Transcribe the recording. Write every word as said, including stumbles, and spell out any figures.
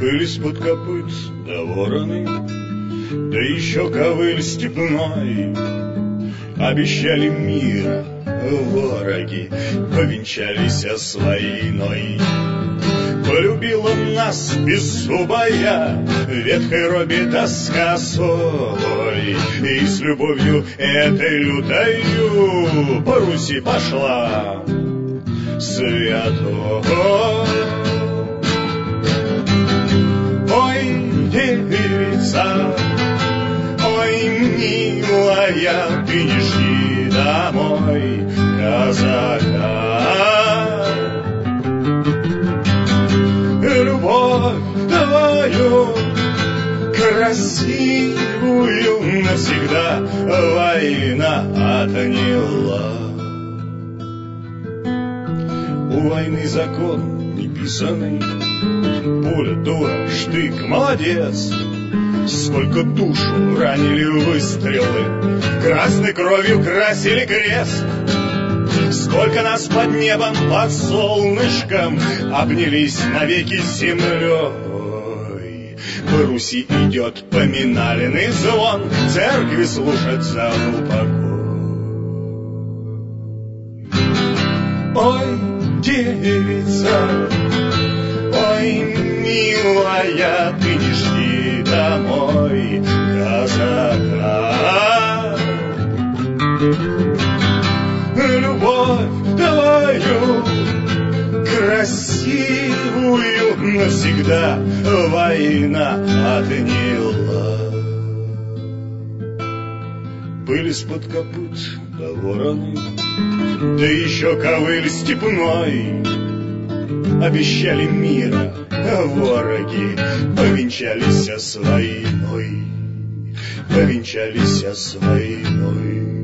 Пыль из-под копыт да вороны, да еще ковыль степной. Обещали мира вороги, повенчались с войной. Полюбила нас беззубая ветхой робе да с косой, и с любовью этой лютою по Руси пошла святой. Ой, девица, ой, милая, ты не жди домой казака. Любовь твою красивую навсегда война отняла. У войны закон неписанный, пуля, дура, штык, молодец. Сколько душу ранили выстрелы, красной кровью красили крест. Сколько нас под небом, под солнышком обнялись навеки с землей. По Руси идет поминальный звон, церкви слушать за упокой. Ой, девица, ой, милая, ты не жди домой казака. Любовь твою красивую навсегда война отняла. Пыль из-под копыт да вороны, да еще ковыль степной. Обещали мира вороги, повенчались с войной, повенчались с войной.